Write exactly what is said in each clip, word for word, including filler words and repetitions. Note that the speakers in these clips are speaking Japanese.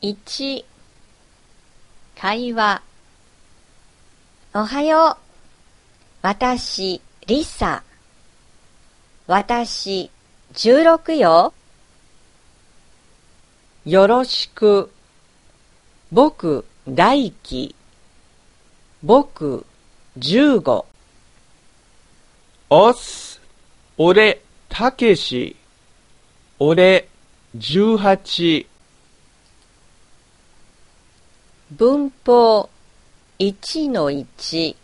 いち、会話。おはよう。私、リサ。私、じゅうろくよ。 よろしく。僕、大輝。僕、じゅうご。 おっす。俺、たけし。俺、じゅうはち。 文法いちのいち。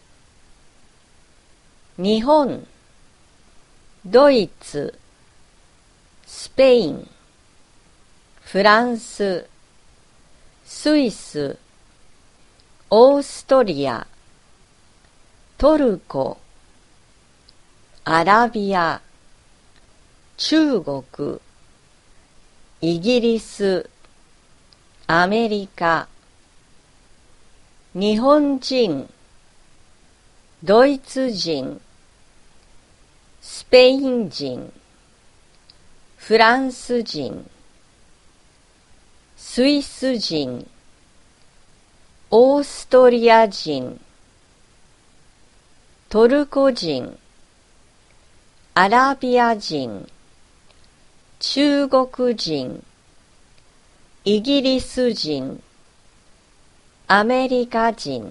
日本、ドイツ、スペイン、フランス、スイス、オーストリア、トルコ、アラビア、中国、イギリス、アメリカ、日本人、ドイツ人、スペイン人、フランス人、スイス人、オーストリア人、トルコ人、アラビア人、中国人、イギリス人、アメリカ人。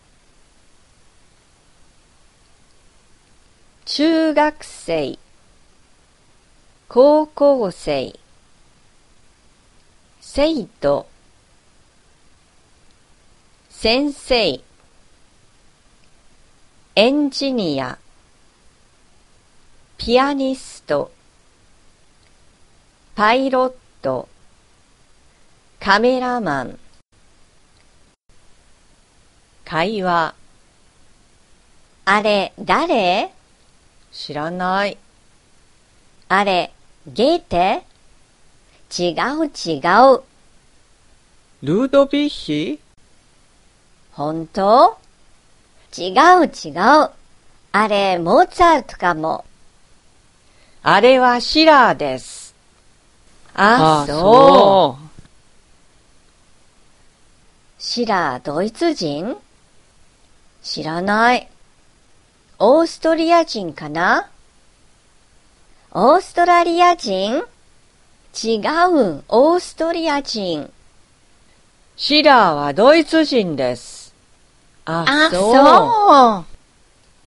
中学生、高校生、生徒、先生、エンジニア、ピアニスト、パイロット、カメラマン。会話。あれ、誰？知らない。あれ、ゲーテ？違う違う。 ルードヴィヒ？ 本当？違う違う。あれ、モーツァルトかも。 あれはシラーです。 あ、 あ、 そう。 そう。 シラー、ドイツ人？知らない。オーストリア人かな？オーストラリア人？違う、オーストリア人。 シラーはドイツ人です。あ、 あ、 そう。 そう。